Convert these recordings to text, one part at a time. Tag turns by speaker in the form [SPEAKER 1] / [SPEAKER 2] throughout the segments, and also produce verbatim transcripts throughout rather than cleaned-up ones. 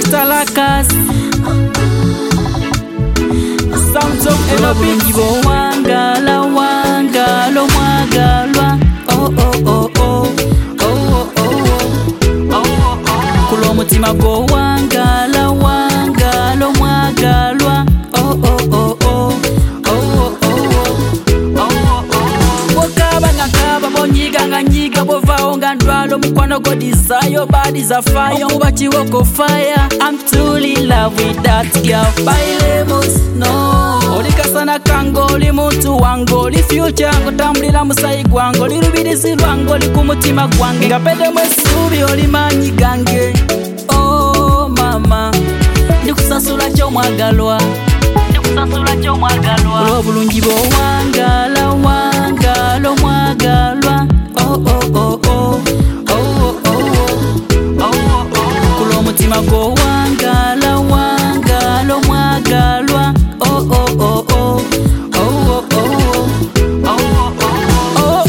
[SPEAKER 1] Talakas Sounds of Elobingibo wangala wangalo mwagalwa. Oh oh oh oh oh oh oh kulo mutima go wangala wangalo mwagalwa. Oh oh oh oh oh oh Wakaba nakaba bonyiga nganyiga bovao ngandwalo mukwano go desire bodies are fire ubachi woko fire. I'm truly in love with that girl by levels no olika sana kango li muntu wango li future ngo tambulira musayi gwango lirubirizi lwango likumutima gwange ngapende mwesubi oli manyi gange. Oh mama ndikusasula kyo mwagalwa ndikusasula kyo mwagalwa obulungi bo wangala wangalo mwagalwa. Oh oh oh oh oh oh oh kulo mutima go wangala wangalo mwagalwa. Oh oh oh oh oh oh oh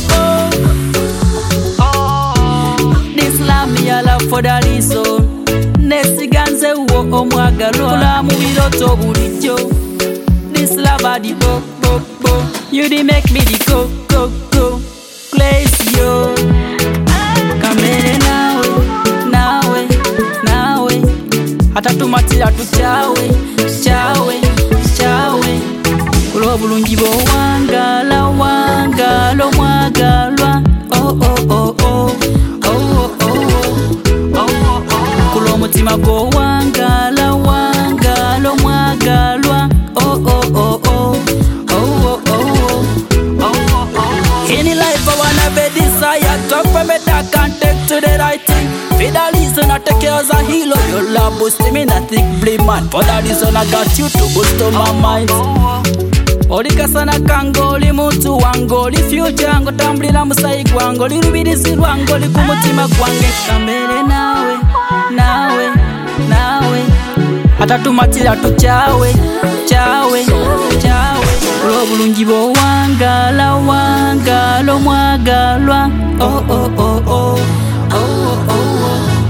[SPEAKER 1] oh this love me I love for that reason nesiganze uwo omwagalwa kula mu biroto bulijjo. This love adi bo bo bo you di make me di go go go place yo kamere nawe nawe nawe hata tumatira tuchawe chawe chawe kulo bulungi bo wangala wangalo mwagalwa. Oh oh oh oh oh oh oh kulo mutima go wangala wangalo mwagalwa. Oh oh oh oh oh oh oh any life I wanna be desire talk from it I can't take to the right thing. For that reason I take care as a healer. Your love boost me not thick blame man. For that reason I got you to boost on my mind. Olika sana kango li muntu wango li future ngo tambulira musayi gwango lirubirizi lwango likumutima gwange kamere nawe nawe nawe hata tumatira tuchawe chawe chawe kulo bulungi bo wangala wangalo mwagalwa. Oh oh oh oh oh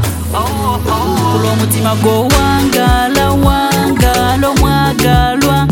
[SPEAKER 1] oh kulo mutima go wangala wangalo mwagalwa.